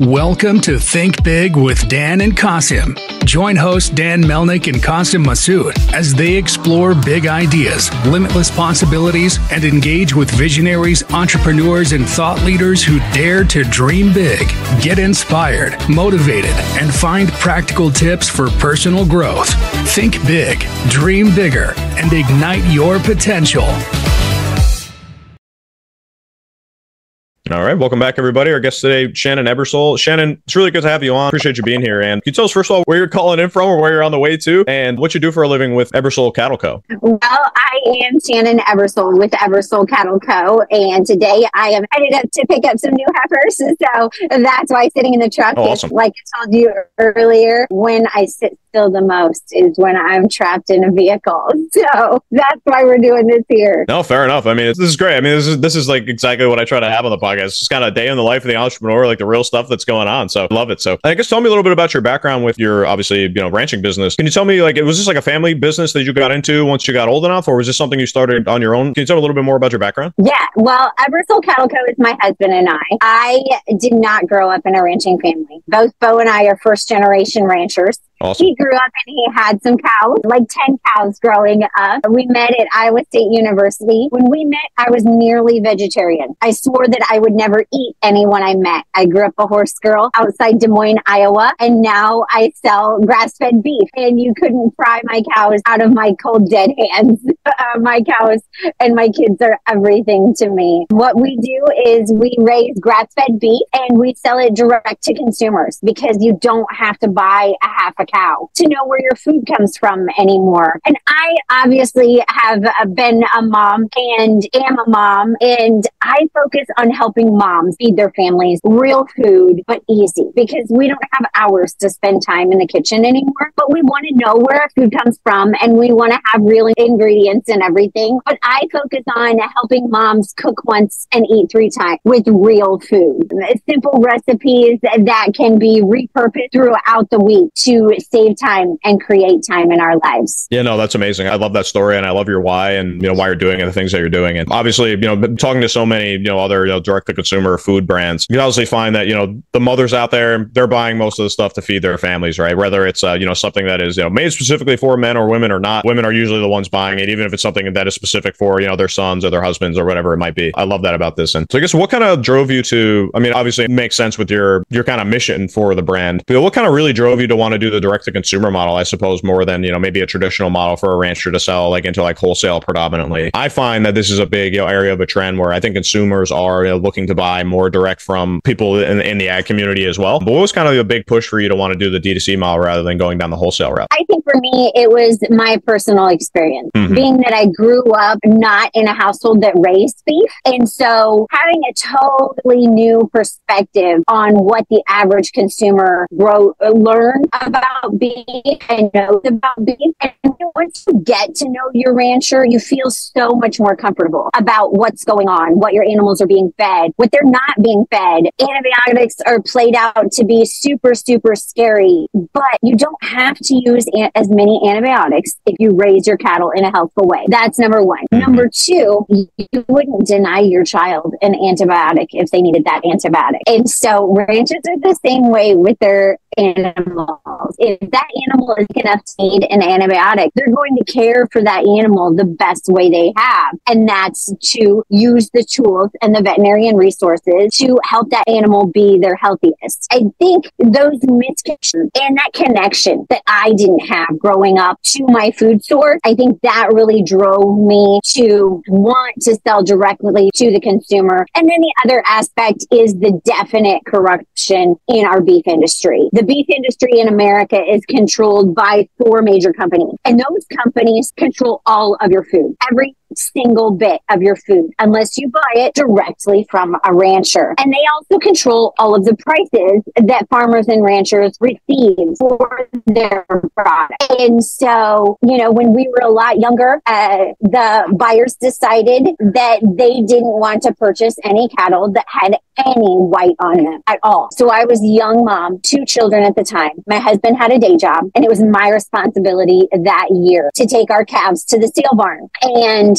Welcome to Think Big with Dan and Qasim. Join host Dan Melnick and Qasim Masood as they explore big ideas, limitless possibilities, and engage with visionaries, entrepreneurs, and thought leaders who dare to dream big, get inspired, motivated, and find practical tips for personal growth. Think big, dream bigger, and ignite your potential. All right. Welcome back, everybody. Our guest today, Shannon Ebersole. Shannon, it's really good to have you on. Appreciate you being here. And can you tell us, first of all, where you're calling in from or where you're on the way to and what you do for a living with Ebersole Cattle Co.? Well, I am Shannon Ebersole with Ebersole Cattle Co. And today I am headed up to pick up some new heifers. So that's why sitting in the truck, awesome. Like I told you earlier, when I sit still the most is when I'm trapped in a vehicle. So that's why we're doing this here. No, fair enough. I mean, this is great. I mean, this is like exactly what I try to have on the podcast. It's just kind of a day in the life of the entrepreneur, like the real stuff that's going on. So I love it. So I guess tell me a little bit about your background with your, obviously, ranching business. Can you tell me, was this like a family business that you got into once you got old enough, or was this something you started on your own? Can you tell me a little bit more about your background? Yeah, well, Ebersole Cattle Co. is my husband and I. I did not grow up in a ranching family. Both Bo and I are first generation ranchers. Awesome. He grew up and he had some cows, like 10 cows growing up. We met at Iowa State University. When we met, I was nearly vegetarian. I swore that I would never eat anyone I met. I grew up a horse girl outside Des Moines, Iowa, and now I sell grass-fed beef. And you couldn't pry my cows out of my cold, dead hands. My cows and my kids are everything to me. What we do is we raise grass-fed beef and we sell it direct to consumers because you don't have to buy a half a cow to know where your food comes from anymore. And I obviously have been a mom and am a mom, and I focus on helping moms feed their families real food, but easy, because we don't have hours to spend time in the kitchen anymore, but we want to know where our food comes from and we want to have real ingredients and everything. But I focus on helping moms cook once and eat 3 times with real food. Simple recipes that can be repurposed throughout the week to save time and create time in our lives. Yeah, no, that's amazing. I love that story and I love your why and, why you're doing it and the things that you're doing. And obviously, talking to so many, other direct to consumer food brands, you can obviously find that, the mothers out there, they're buying most of the stuff to feed their families, right? Whether it's, something that is, made specifically for men or women or not, women are usually the ones buying it, even if it's something that is specific for, their sons or their husbands or whatever it might be. I love that about this. And so I guess what kind of drove you to, obviously it makes sense with your kind of mission for the brand, but what kind of really drove you to want to do the direct to consumer model, I suppose, more than, maybe a traditional model for a rancher to sell into wholesale predominantly? I find that this is a big area of a trend where I think consumers are looking to buy more direct from people in the ag community as well. But what was kind of a big push for you to want to do the D2C model rather than going down the wholesale route? I think for me, it was my personal experience, being that I grew up not in a household that raised beef. And so having a totally new perspective on what the average consumer learn about beef and knows about beef. And once you get to know your rancher, you feel so much more comfortable about what's going on, what your animals are being fed, what they're not being fed. Antibiotics are played out to be super, super scary, but you don't have to use as many antibiotics if you raise your cattle in a healthful way. That's number one. Number two, you wouldn't deny your child an antibiotic if they needed that antibiotic. And so ranchers are the same way with their animals. If that animal is enough to need an antibiotic, they're going to care for that animal the best way they have. And that's to use the tools and the veterinarian resources to help that animal be their healthiest. I think those misconceptions and that connection that I didn't have growing up to my food source, I think that really drove me to want to sell directly to the consumer. And then the other aspect is the definite corruption in our beef industry. The beef industry in America is controlled by 4 major companies, and those companies control all of your food, every single bit of your food, unless you buy it directly from a rancher. And they also control all of the prices that farmers and ranchers receive for their product. And so, when we were a lot younger, the buyers decided that they didn't want to purchase any cattle that had any white on them at all. So I was a young mom, 2 children at the time. My husband had a day job, and it was my responsibility that year to take our calves to the sale barn. And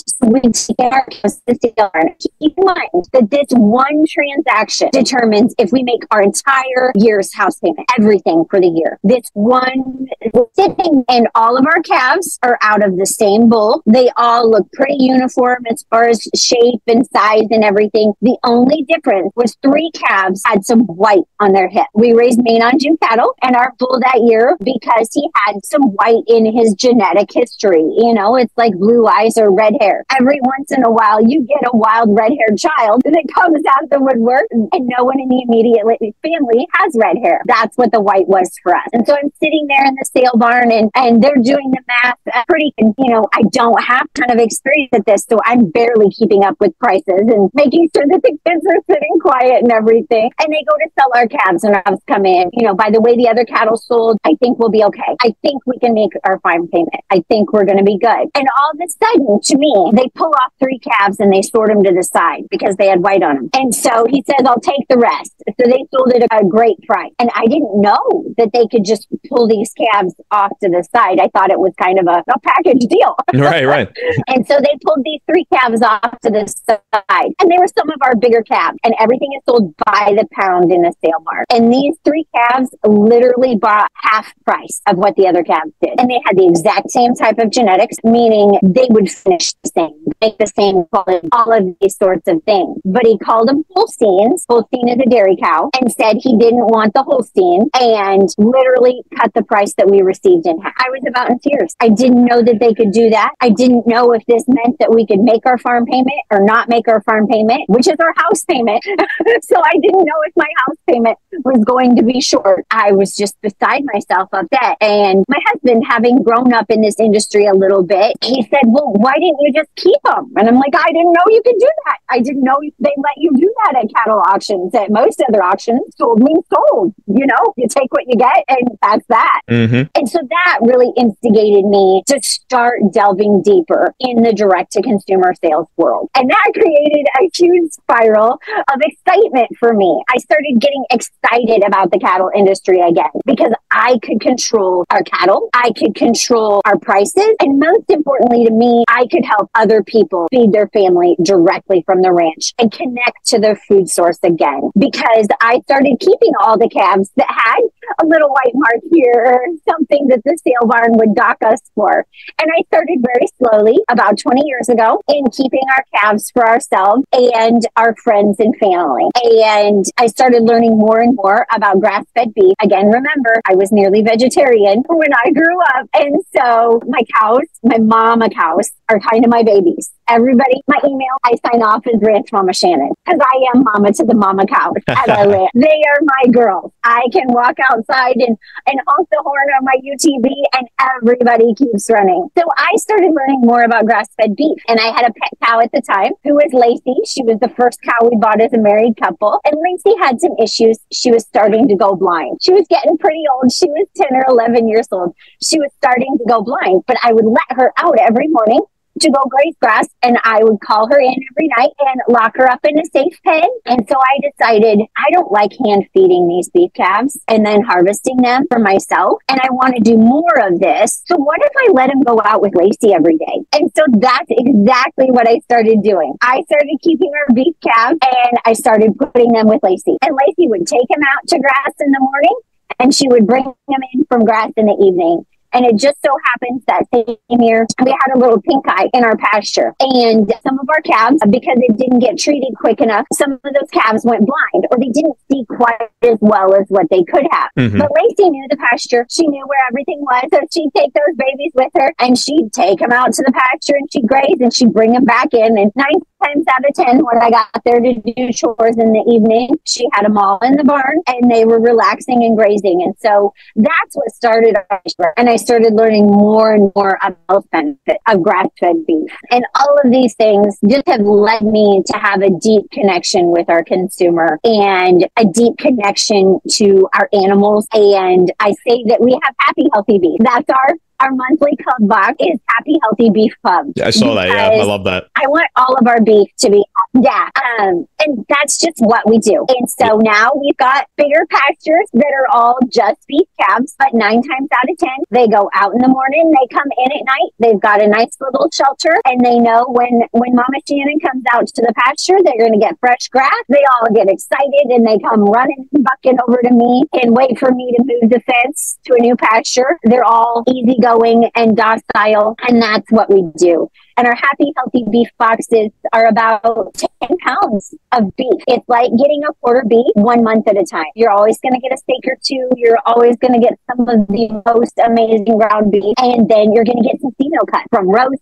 So we take our cows to the sale barn. Keep in mind that this one transaction determines if we make our entire year's house payment, everything for the year. This one sitting, and all of our calves are out of the same bull. They all look pretty uniform as far as shape and size and everything. The only difference was 3 calves had some white on their hip. We raised Maine Anjou cattle, and our bull that year, because he had some white in his genetic history, you know, it's like blue eyes or red hair. Every once in a while, you get a wild red-haired child that comes out of the woodwork, and no one in the immediate family has red hair. That's what the white was for us. And so I'm sitting there in the sale barn, and they're doing the math pretty, you know, I don't have kind of experience at this, so I'm barely keeping up with prices and making sure that the kids are sitting quiet and everything. And they go to sell our calves, and our calves come in. You know, by the way the other cattle sold, I think we'll be okay. I think we can make our farm payment. I think we're going to be good. And all of a sudden, to me, they pull off 3 calves and they sort them to the side because they had white on them. And so he says, I'll take the rest. So they sold it at a great price. And I didn't know that they could just pull these calves off to the side. I thought it was kind of a package deal. Right. And so they pulled these 3 calves off to the side. And they were some of our bigger calves. And everything is sold by the pound in a sale barn. And these 3 calves literally bought half price of what the other calves did. And they had the exact same type of genetics, meaning they would finish the same, make the same quality, all of these sorts of things. But he called them Holsteins. Holstein is a dairy cow, and said he didn't want the Holstein, and literally cut the price that we received in half. I was about in tears. I didn't know that they could do that. I didn't know if this meant that we could make our farm payment or not make our farm payment, which is our house payment. So I didn't know if my house payment was going to be short. I was just beside myself upset. And my husband, having grown up in this industry a little bit, he said, well, why didn't you just keep them? And I'm like, I didn't know you could do that. I didn't know they let you do that at cattle auctions. At most other auctions, sold means sold. You know, you take what you get, and that's that. Mm-hmm. And so that really instigated me to start delving deeper in the direct-to-consumer sales world. And that created a huge spiral of excitement for me. I started getting excited about the cattle industry again because I could control our cattle, I could control our prices, and most importantly to me, I could help other people feed their family directly from the ranch and connect to their food source again. Because I started keeping all the calves that had a little white mark here or something that the sale barn would dock us for. And I started very slowly, about 20 years ago, in keeping our calves for ourselves and our friends and family. And I started learning more and more about grass-fed beef. Again, remember, I was nearly vegetarian when I grew up. And so my cows, my mama cows, are kind of my babies. Everybody, my email, I sign off as Ranch Mama Shannon because I am mama to the mama cows at our ranch. They are my girls. I can walk outside and honk the horn on my UTV and everybody keeps running. So I started learning more about grass-fed beef. And I had a pet cow at the time who was Lacey. She was the first cow we bought as a married couple. And Lacey had some issues. She was starting to go blind. She was getting pretty old. She was 10 or 11 years old. She was starting to go blind, but I would let her out every morning to go graze grass, and I would call her in every night and lock her up in a safe pen. And so I decided I don't like hand feeding these beef calves and then harvesting them for myself, and I want to do more of this. So what if I let them go out with Lacey every day? And so that's exactly what I started doing. I started keeping our beef calves, and I started putting them with Lacey. And Lacey would take them out to grass in the morning, and she would bring them in from grass in the evening. And it just so happens that same year, we had a little pink eye in our pasture. And some of our calves, because it didn't get treated quick enough, some of those calves went blind, or they didn't see quite as well as what they could have. Mm-hmm. But Lacey knew the pasture. She knew where everything was. So she'd take those babies with her, and she'd take them out to the pasture, and she'd graze, and she'd bring them back in. And 9 times out of 10, when I got there to do chores in the evening, she had them all in the barn, and they were relaxing and grazing. And so that's what started our shore. And I started learning more and more about the benefit of grass-fed beef. And all of these things just have led me to have a deep connection with our consumer and a deep connection to our animals. And I say that we have happy, healthy beef. That's our monthly club box is Happy Healthy Beef Club. Yeah, I saw that. Yeah, I love that. I want all of our beef to be, and that's just what we do. And so now we've got bigger pastures that are all just beef calves, but 9 times out of 10, they go out in the morning, they come in at night, they've got a nice little shelter, and they know when Mama Shannon comes out to the pasture, they're going to get fresh grass. They all get excited and they come running and bucking over to me and wait for me to move the fence to a new pasture. They're all easygoing and docile, and that's what we do. And our Happy Healthy Beef boxes are about 10 pounds of beef. It's like getting a quarter beef 1 month at a time. You're always going to get a steak or two. You're always going to get some of the most amazing ground beef. And then you're going to get some female cut, from roast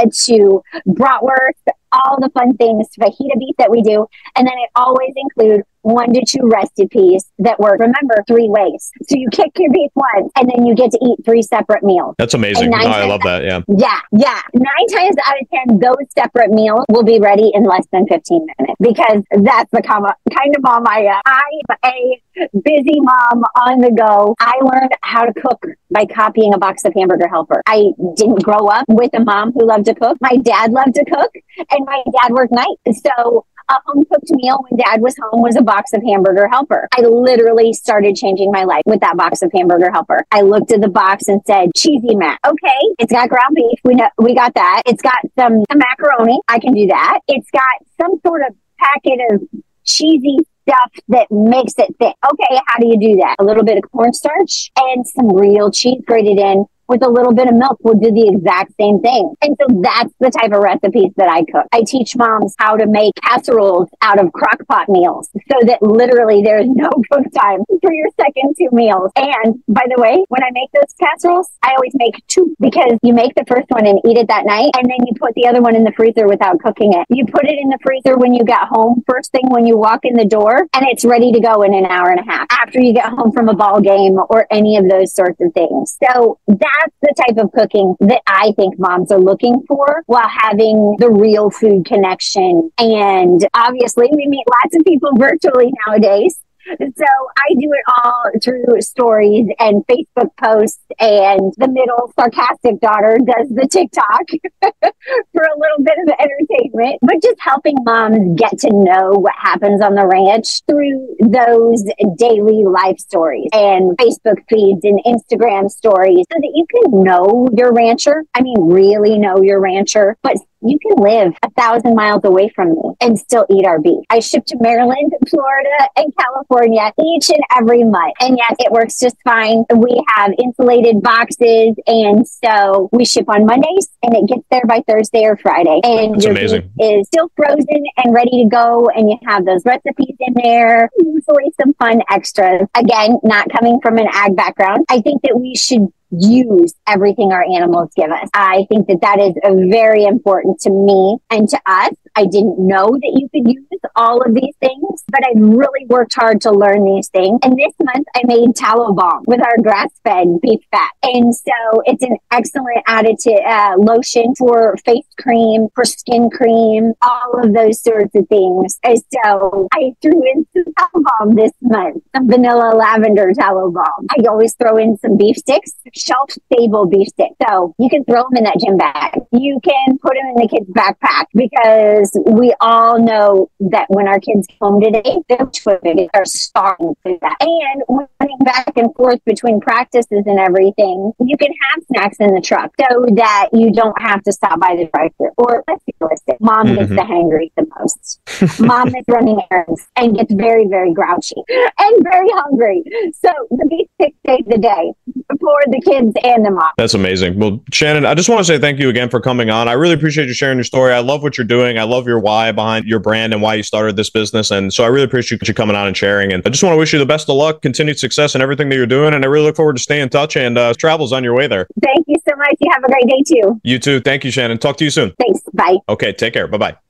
to bratwurst, all the fun things, fajita beef that we do. And then it always includes 1 to 2 recipes that work. Remember, 3 ways. So you kick your beef once, and then you get to eat 3 separate meals. That's amazing. I love that. Yeah. Yeah. 9 times out of 10, those separate meals will be ready in less than 15 minutes, because that's the kind of mom I am. I'm a busy mom on the go. I learned how to cook by copying a box of Hamburger Helper. I didn't grow up with a mom who loved to cook. My dad loved to cook, and my dad worked nights. So a home cooked meal when Dad was home was a box of Hamburger Helper. I literally started changing my life with that box of Hamburger Helper. I looked at the box and said, cheesy mac. Okay, it's got ground beef. We got that. It's got some macaroni. I can do that. It's got some sort of packet of cheesy stuff that makes it thick. Okay, how do you do that? A little bit of cornstarch and some real cheese grated in with a little bit of milk will do the exact same thing. And so that's the type of recipes that I cook. I teach moms how to make casseroles out of crock pot meals, so that literally there's no cook time for your second 2 meals. And by the way, when I make those casseroles, I always make 2, because you make the first one and eat it that night, and then you put the other one in the freezer without cooking it. You put it in the freezer when you get home, first thing when you walk in the door, and it's ready to go in an hour and a half after you get home from a ball game or any of those sorts of things. So that's the type of cooking that I think moms are looking for, while having the real food connection. And obviously, we meet lots of people virtually nowadays. So I do it all through stories and Facebook posts, and the middle sarcastic daughter does the TikTok for a little bit of entertainment, but just helping moms get to know what happens on the ranch through those daily life stories and Facebook feeds and Instagram stories, so that you can know your rancher. I mean, really know your rancher, but you can live 1,000 miles away from me and still eat our beef. I ship to Maryland, Florida, and California each and every month. And yes, it works just fine. We have insulated boxes, and so we ship on Mondays, and it gets there by Thursday or Friday. And that's your amazing. beef is still frozen and ready to go, and you have those recipes in there. Usually some fun extras. Again, not coming from an ag background, I think that we should use everything our animals give us. I think that is very important to me and to us. I didn't know that you could use all of these things, but I've really worked hard to learn these things. And this month I made tallow balm with our grass-fed beef fat. And so it's an excellent additive lotion for face cream, for skin cream, all of those sorts of things. And so I threw in some tallow balm this month, some vanilla lavender tallow balm. I always throw in some beef sticks, shelf-stable beef sticks. So you can throw them in that gym bag. You can put them in the kids' backpack, because we all know that when our kids come home today, they're starving for that. And when running back and forth between practices and everything, you can have snacks in the truck so that you don't have to stop by the drive-thru. Or let's be realistic, Mom gets the hangry the most. Mom is running errands and gets very, very grouchy and very hungry. So the beef stick saves the day for the kids and the mom. That's amazing. Well, Shannon, I just want to say thank you again for coming on. I really appreciate you sharing your story. I love what you're doing. I love your why behind your brand and why you started this business. And so I really appreciate you coming on and sharing. And I just want to wish you the best of luck, continued success in everything that you're doing. And I really look forward to staying in touch, and travels on your way there. Thank you so much. You have a great day too. You too. Thank you, Shannon. Talk to you soon. Thanks. Bye. Okay. Take care. Bye-bye.